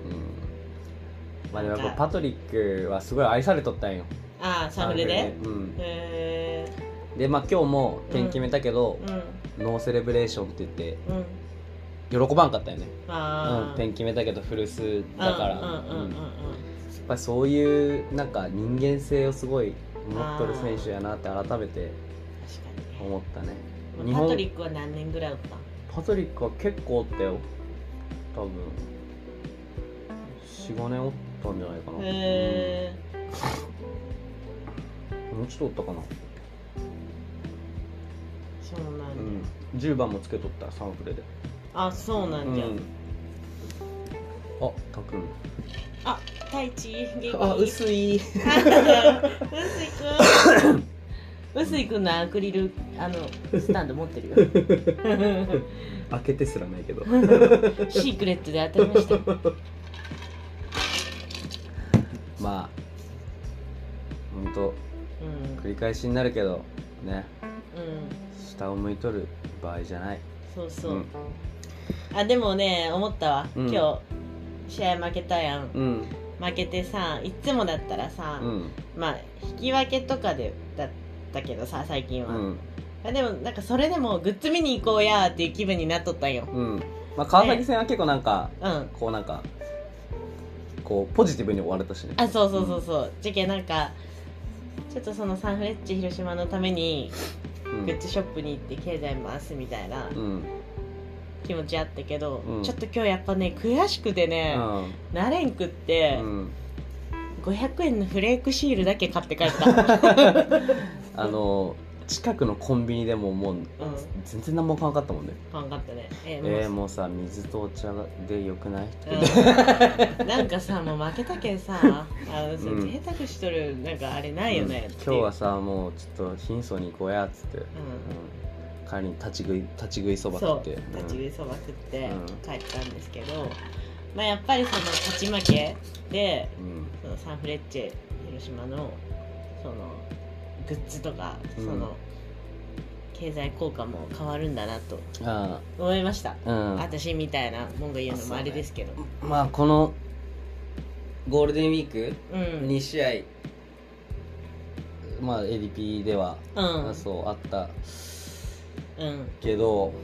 まあでもやっぱパトリックはすごい愛されとったんよ。 ああサンフレで、 うん、 へーでまあ今日も点決めたけど、 うんうんノーセレブレーションって言って、うん、喜ばんかったよね。 あ、 うん、点決めたけど古巣だから、やっぱりそういうなんか人間性をすごい持っとる選手やなって改めて思ったね。 日本パトリックは何年ぐらいおった？ パトリックは結構おったよ。多分 よん,ご 年おったんじゃないかな。へー、うん、もうちょっとおったかな。 そうなんだ、うん、 じゅうばんもつけとったサンフレで。あ、 そうなんじゃ、うん、 あ、たくん、 あ、太一元気。 あ、薄い薄いくん薄いくんのアクリルあのスタンド持ってるよ開けてすらないけどシークレットで当たりましたまあほんと、うん、繰り返しになるけどね、うん、下を向いとる場合じゃない。 そうそう、うん、あでもね思ったわ、うん、今日試合負けたやん、うん、負けてさ、いつもだったらさ、うん、まあ引き分けとかでだったけどさ最近は、うん、でもなんかそれでもグッズ見に行こうやっていう気分になっとったんよ、うん、 まあ、川崎戦は結構なんか、ね、こうなんかこうポジティブに終われたしね。 あ、そうそうそうそう、うん、じゃけなんかちょっとそのサンフレッチェ広島のためにグッズショップに行って経済回すみたいな気持ちあったけど、うん、ちょっと今日やっぱね悔しくてね、うん、なれんくって、うん、ごひゃくえんのフレークシールだけ買って帰ったあの近くのコンビニでももう、うん、全然何も買わなかったもんね。 買わなかったね。 えー、もう、えー、もうさ水とお茶でよくない、 うん、なんかさもう負けたけんさあのさ、うん、贅沢しとるなんかあれないよね、 うん、今日はさもうちょっと貧相に行こうやっつって、うんうん、帰りに立ち食い立ち食いそば食って、 そう、立ち食いそば食って帰ったんですけど、まあ、やっぱりその勝ち負けで、うん、そのサンフレッチェ広島のそのグッズとか、うん、その経済効果も変わるんだなと思いました、うん、私みたいなもんが言うのもあれですけど、ね、 まあこのゴールデンウィークに試合、うん、まあ エーディーピー では、うん、そうあった、うん、けど、うん、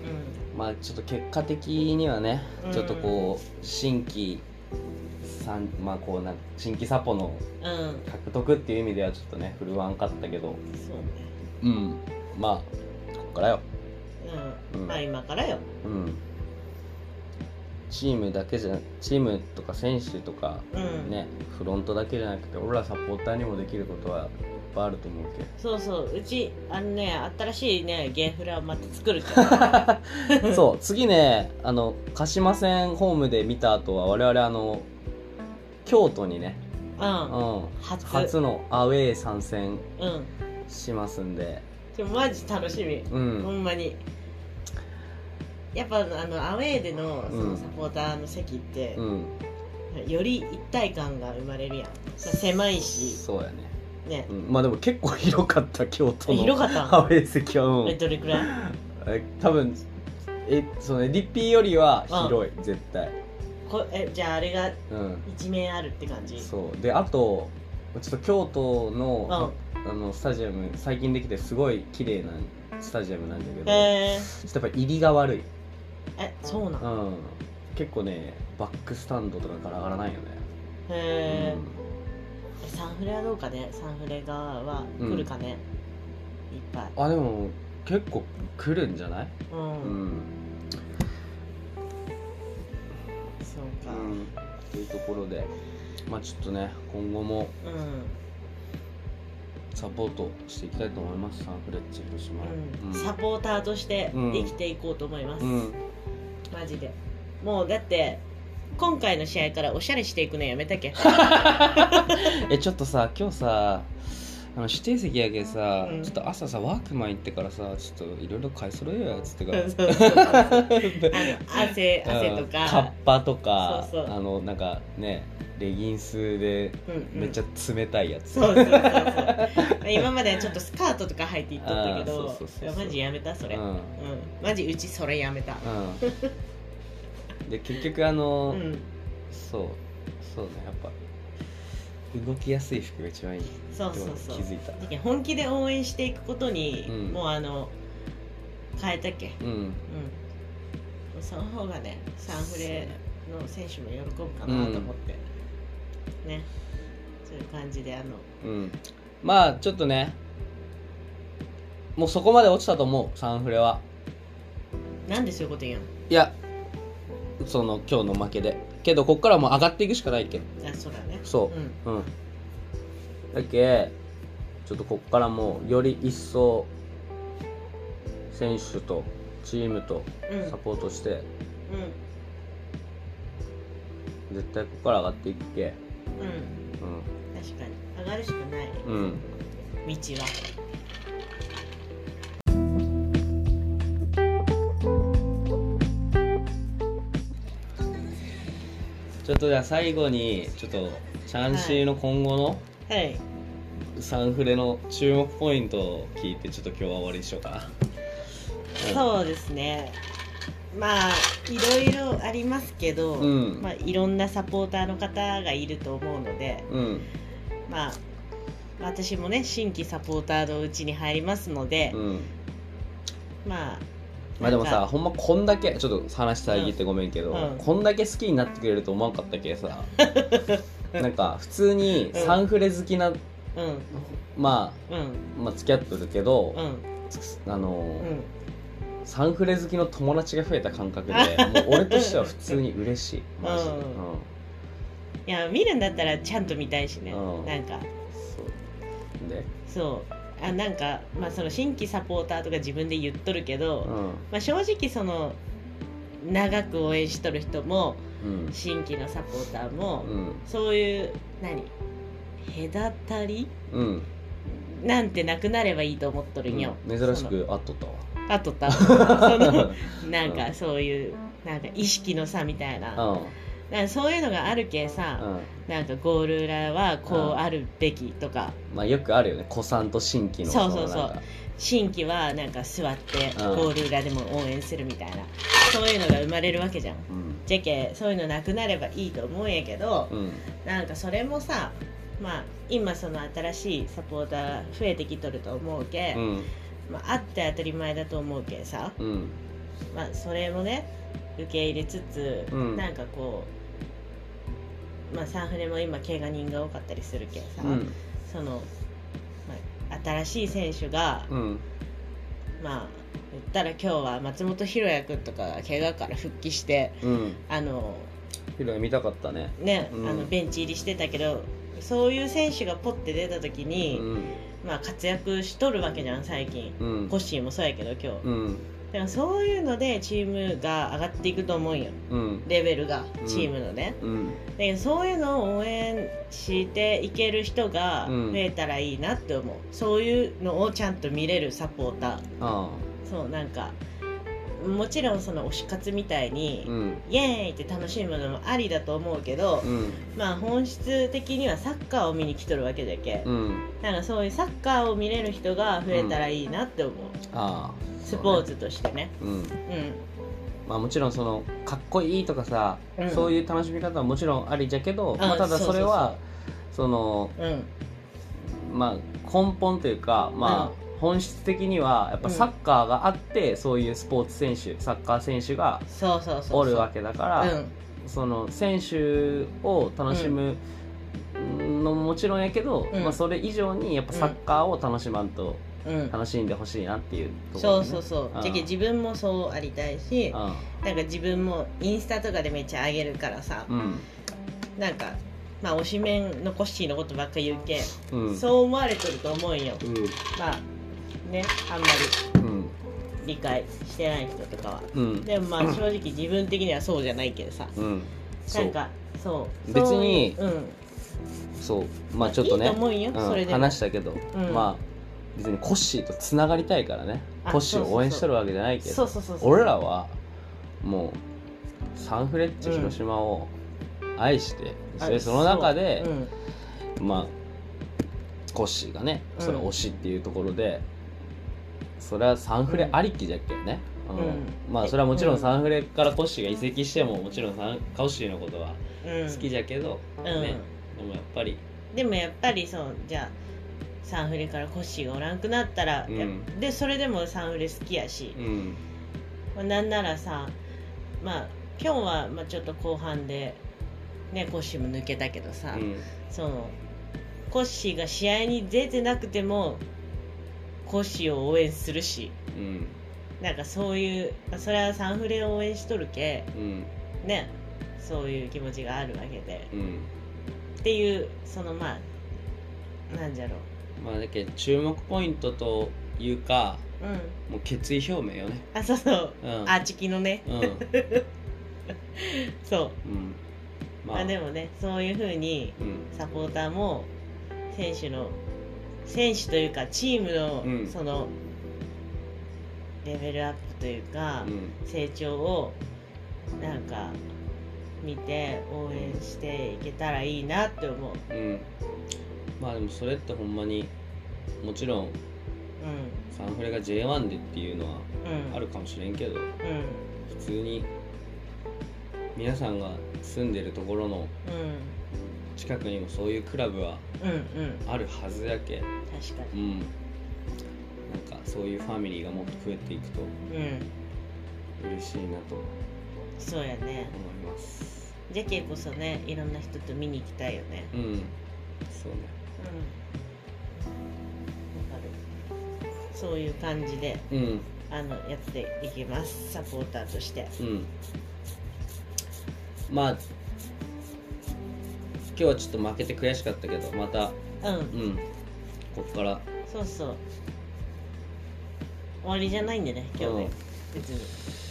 まあちょっと結果的にはね、うん、ちょっとこう新規まあこうな新規サポの獲得っていう意味ではちょっとね振るわんかったけど、そうね、うん、まあこっからよ、 うん、うん、まあ今からよ、うん、 チームだけじゃチームとか選手とか、うん、ねフロントだけじゃなくて俺らサポーターにもできることはいっぱいあると思うけど、 そうそううちあのね新しいねゲーフラをまた作るからそう次ねあの鹿島戦ホームで見た後は我々あの京都にね、うんうん、初, 初のアウェー参戦しますんで、 うん、マジ楽しみ、うん、ほんまにやっぱあのアウェーで の, そのサポーターの席って、うん、より一体感が生まれるやん、狭いし、 そうやねね、 うん、まあでも結構広かった京都の広かったアウェー席は、うん、 えどれくらいえ多分えそのエディピーよりは広い、うん、絶対こえじゃああれが一面あるって感じ、 うん、そうであとちょっと京都 の,、うん、あのスタジアム最近できてすごい綺麗なスタジアムなんだけど、えー、ちょっとやっぱ入りが悪い。 えそうなの、 うん、結構ねバックスタンドとかから上がらないよね。 へえ、うん、サンフレはどうかね、サンフレ側は来るかね、うん、いっぱい。 あでも結構来るんじゃない？うん、うんそうか、うん、 というところでまあちょっとね今後も、うん、 サポートしていきたいと思います。サンフレッチェ広島、 うんうん、サポーターとして生きていこうと思います、うん、マジで。もうだって今回の試合からおしゃれしていくのやめたけえちょっとさ今日さあの指定席やけさ、うん、ちょっと朝さワークマン行ってからさちょっといろいろ買い揃えよやつってからそうそうそうあの汗汗とかカッパとかそうそうあのなんかねレギンスでめっちゃ冷たいやつ、 うんうん、そうそうそうそう今まではちょっとスカートとか履いていっとったけどそうそうそうそうマジやめたそれ、うんうん、マジうちそれやめた、 うん、で結局あの、うん、そうそうねやっぱ動きやすい服が一番いい。 そうそうそう。 気づいた。 本気で応援していくことに、うん、もうあの変えたっけ。うん。うん。その方がね、サンフレの選手も喜ぶかなと思って、うん、ね。そういう感じであの。 うん。まあちょっとね、もうそこまで落ちたと思うサンフレは。 なんでそういうこと言うの？ いや、その今日の負けで。けどこっからもう上がっていくしかないけど。 あ、そうだね。 そう。うん。うん、だけちょっとこっからもうより一層選手とチームとサポートして、うんうん、絶対ここから上がっていくけ。うん。うん、 確かに上がるしかない。うん。道は。 ちょっとじゃあ最後にちょっとチャンシーの今後のサンフレの注目ポイントを聞いてちょっと今日は終わりにしようかな、 うん、そうですね。まあいろいろありますけど、うんまあ、いろんなサポーターの方がいると思うので、うん、まあ私もね新規サポーターのうちに入りますので、うん、まあまあでもさほんまこんだけちょっと話遮ってごめんけど、うん、こんだけ好きになってくれると思わんかったけさなんか普通にサンフレ好きな、うん、まあ、うん、まあ付き合ってるけど、うん、あの、うん、サンフレ好きの友達が増えた感覚でもう俺としては普通に嬉しいマジで、うんうん、 いや見るんだったらちゃんと見たいしね、うん、なんかそうでそうあなんか、まあ、その新規サポーターとか自分で言っとるけど、うんまあ、正直その長く応援しとる人も、うん、新規のサポーターも、うん、そういう何隔たり、うん、なんてなくなればいいと思っとるんよ、 うん、珍しく会っとったわ会っとったそのなんかそういうなんか意識の差みたいな、うんだからそういうのがあるけさ、うん、なんかゴール裏はこうあるべきとか、 まあよくあるよね古参と新規のそうそうそう新規はなんか座ってゴール裏でも応援するみたいな、うん、そういうのが生まれるわけじゃん、うん、じゃけそういうのなくなればいいと思うんやけど、うん、なんかそれもさまあ今その新しいサポーター増えてきとると思うけ、うんまあ、あって当たり前だと思うけさ、うんまあ、それもね受け入れつつ、うん、なんかこう、まあ、サンフレも今怪我人が多かったりするけどさ、うん、その、まあ、新しい選手が、うん、まあ言ったら今日は松本博也君とかが怪我から復帰して、うん、あの博也見たかったねね、うん、あのベンチ入りしてたけどそういう選手がポッて出た時に、うんまあ、活躍しとるわけじゃん最近、うん、コッシーもそうやけど今日、うんだからそういうのでチームが上がっていくと思うよ、うん、レベルがチームのね、うん、でそういうのを応援していける人が増えたらいいなって思う、うん、そういうのをちゃんと見れるサポーターあそうなんかもちろんその推し活みたいに、うん、イエーイって楽しむのもありだと思うけど、うん、まあ本質的にはサッカーを見に来とるわけだけ、うん、だからそういうサッカーを見れる人が増えたらいいなって思う、あスポーツとしてね、うんうんまあ、もちろんそのかっこいいとかさ、うん、そういう楽しみ方はもちろんありじゃけど、まあ、ただそれはその、うんまあ、根本というか、まあ、本質的にはやっぱサッカーがあって、うん、そういうスポーツ選手サッカー選手がおるわけだからその選手を楽しむのももちろんやけど、うんまあ、それ以上にやっぱサッカーを楽しまんとうん、楽しんでほしいなっていうところ、 ね、そうそうそうじゃけ自分もそうありたいしなんか自分もインスタとかでめっちゃ上げるからさ、うん、なんかまあ推しメンのコッシーのことばっか言うけ、 うん、 そう思われてると思うんよ、うん、まあね、あんまり理解してない人とかは、うん、でもまあ正直自分的にはそうじゃないけどさ、うん、なんかそう別にそう、うん、そうまあちょっとね、まあ、いいと思うよ、それで話したけど、うん、まあ別にコッシーとつながりたいからね、コッシーを応援してるわけじゃないけど、俺らはもうサンフレッチェ広島を愛して、うん、それその中で、うん、まあコッシーがねそれ推しっていうところで、うん、それはサンフレありきじゃっけね、うんうん、まあそれはもちろんサンフレからコッシーが移籍してももちろんサンコッシーのことは好きじゃけど、うんね、でもやっぱりでもやっぱりそうじゃあサンフレからコッシーがおらんくなったら、うん、でそれでもサンフレ好きやし、うんまあ、なんならさまあ今日はまあちょっと後半でねコッシーも抜けたけどさ、うん、そのコッシーが試合に出てなくてもコッシーを応援するし、うん、なんかそういうそれはサンフレを応援しとるけ、うん、ねそういう気持ちがあるわけで、うん、っていうそのまあなんじゃろうまあだけど注目ポイントというか、うん、もう決意表明よね。 あそうそう、うん、あチキのね、うん、そう、うんまあ、あでもねそういう風にサポーターも選手の選手というかチームの、うん、そのレベルアップというか、うん、成長をなんか見て応援していけたらいいなって思う、うんまあでもそれってほんまにもちろん、うん、サンフレが ジェイワン でっていうのはあるかもしれんけど、うん、普通に皆さんが住んでるところの近くにもそういうクラブはあるはずやけ、 確かに、うん、 なんかそういうファミリーがもっと増えていくと嬉しいなとそうやね思います。 じゃけこそねいろんな人と見に行きたいよね。 うんそうねうん、分かるそういう感じで、うん、あのやっていきますサポーターとして、うん、 まあ今日はちょっと負けて悔しかったけどまたうん、うん、こっからそうそう終わりじゃないんでね今日ね、うん、別に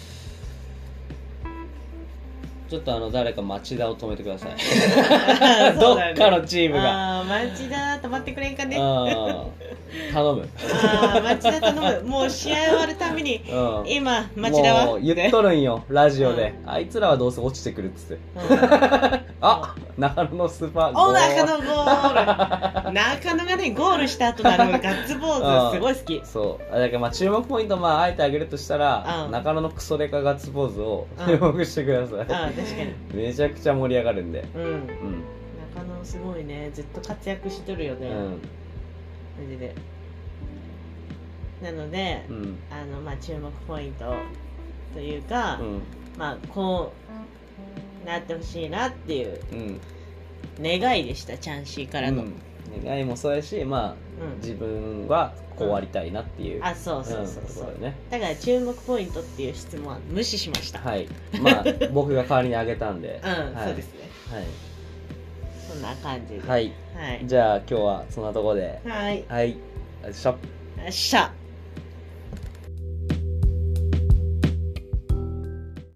ちょっとあの誰か町田を止めてくださいどっかのチームがあ町田止まってくれんかね頼むあ町田頼むもう試合終わるたびに、うん、今町田はもう言っとるんよラジオで、うん、あいつらはどうせ落ちてくるっつって、うん、あ中野のスーパーゴールお中野ゴール中野がねゴールした後のあのガッツポーズすごい好きそうだからまあ注目ポイントまああえてあげるとしたら、うん、中野のクソデカガッツポーズを注目してください、うん、 確かにめちゃくちゃ盛り上がるんで、うんうん、 中野すごいねずっと活躍しとるよね、うん、マジでなので、うん、あのまあ注目ポイントというか、うん、まあこうなってほしいなっていう願いでした、チャンシーからの、うん、 願いもそうやしまあ、うん、自分はこうありたいなっていう、 うん、あそうそうそうそう、うんね、だから注目ポイントっていう質問は無視しましたはいまあ僕が代わりにあげたんでうん、はい、そうですねはいそんな感じではい、はい、じゃあ今日はそんなところではいはいよっしゃよっしゃ